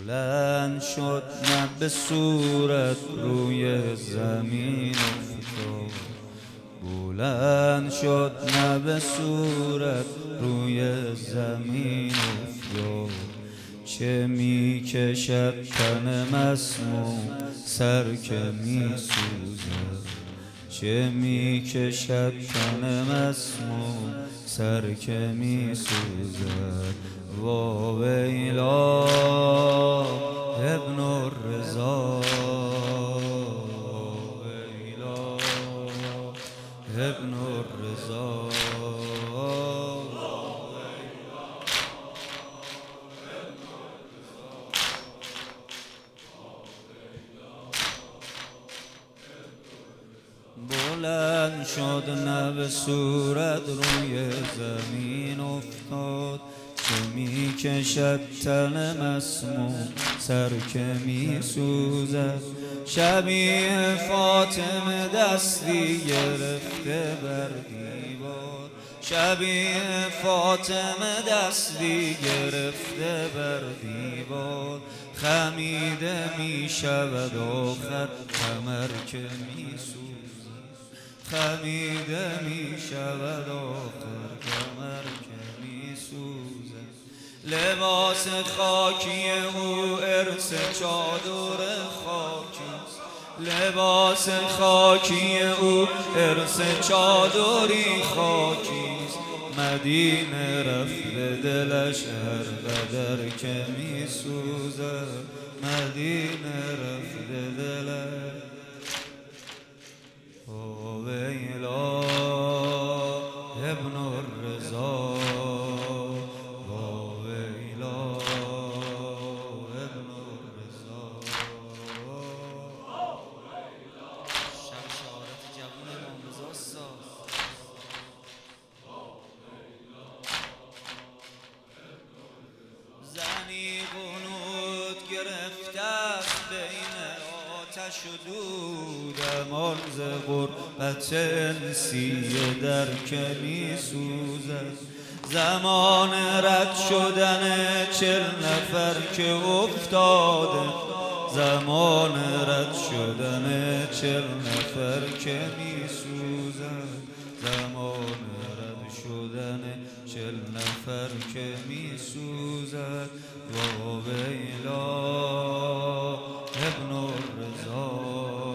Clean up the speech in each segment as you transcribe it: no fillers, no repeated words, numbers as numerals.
بلند شد نه به صورت روی زمین افتاد، بلند شد نه به صورت روی زمین افتاد. چه می کشد تن مسموم سر که می سوزد، چه می کشد تن مسموم سر که می سوزد. واویلا ابن الرضا، واویلا ابن الرضا. بلند شد نه به صورت روی زمین افتاد، چه می کشد تن مسموم سر که می سوزد. شبیه فاطمه دستی گرفته بر دیوار، شبیه فاطمه دستی گرفته بر دیوار. خمیده می شود آخر کمر که می سوزد، خمیده می شود آخر کمر که می سوزد. لباس خاکی او ارث چادر خاکیست، لباس خاکی او ارث چادری خاکیست. مدینه رفت دلش هر قدر که می سوزد، مدینه رفت دلش. واویلا ابن الرضا، واویلا ابن الرضا. شب شهادت جوون امام رضا استاد. زنی قنوت گرفته است بین آتش و دود، امان ز غربت انسیه در که می سوزد. زمان رد شدن 40 نفر که افتاده، زمان رد شدن 40 نفر که می سوزد، زمان رد شدن 40 نفر که می سوزد. واویلا ابن الرضا.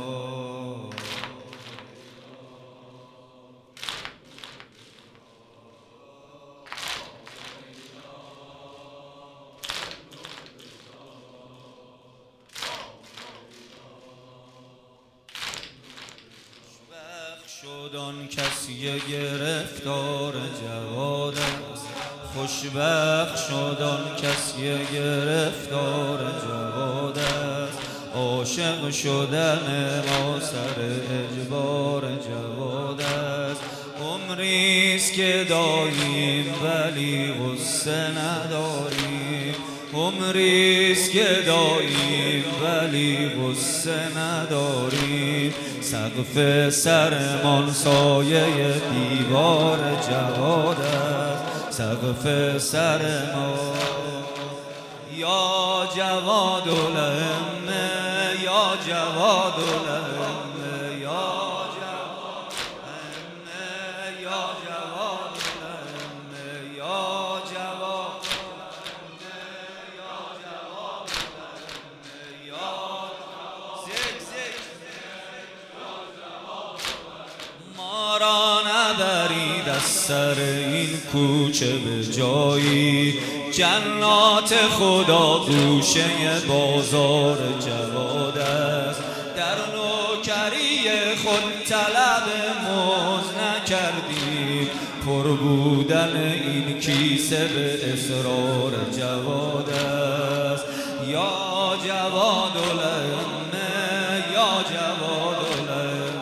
شد آن کسی گرفتار جواد است، خوشبخت شد آن کسی گرفتار جواد است. عاشق شدن ما سر اجبار جواد است. عمریست که داریم ولی غصه نداریم، عمریست که داریم ولی غصه نداریم. سقف سرمان سایه دیوار جواد است، سقف سرمان. یا جواد الائمه، یا جواد الائمه، یا جواد الائمه، یا جواد الائمه، یا جواد الائمه، یا جواد الائمه، یا ما را نبرید از سر این کوچه به جایی، جنات خدا گوشه بازار جواد است. در نوکری خود طلب مزد نکردیم، پر بودن این کیسه به اصرار جواد است. یا جواد الائمه، یا جواد الائمه.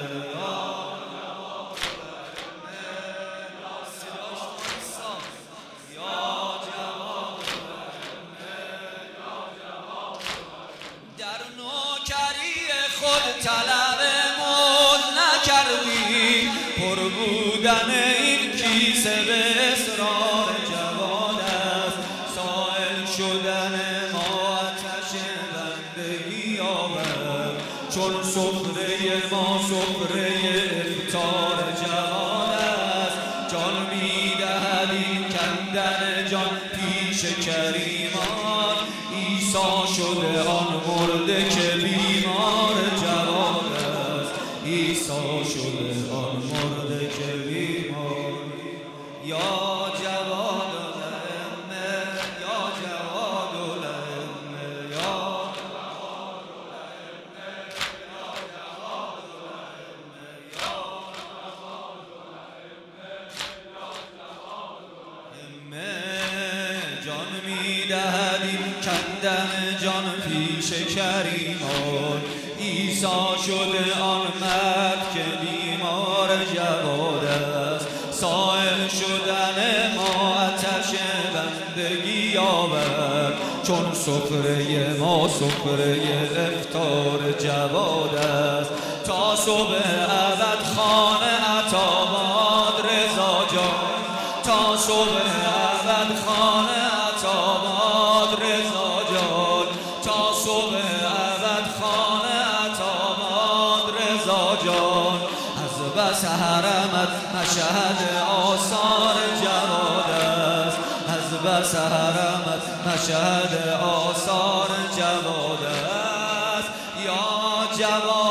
طلب مزد نکردی، پر بودن این کیسه به اصرار جواد است. سائل شدن ما آتش بندگی آورد، چون سفره ما سفره افطار جوان است. جان میدهد این کندن جان پیش کریمان، عیسی شده آن مرده که بیمار جوان است. عیسی شده آن مرده که بیمار. یا جواد الائمه، یا جواد الائمه، یا جان میدهد این کندن جان پیش کریمان، عیسی شده آن مرد که بیمار جواد است. سائل شدن ما آتش بندگی آورد، چون سفره ما سفره افطار جواد است. تا صبح ابد خانه عطاباد رضا جان، تا صبح ابد خانه عطاباد رضا جان، تا صبح ابد خانه عطاباد رضا جان. از بس حرمت مشهد آثار جواد است، از بس حرمت مشهد آثار جواد است. یا جواد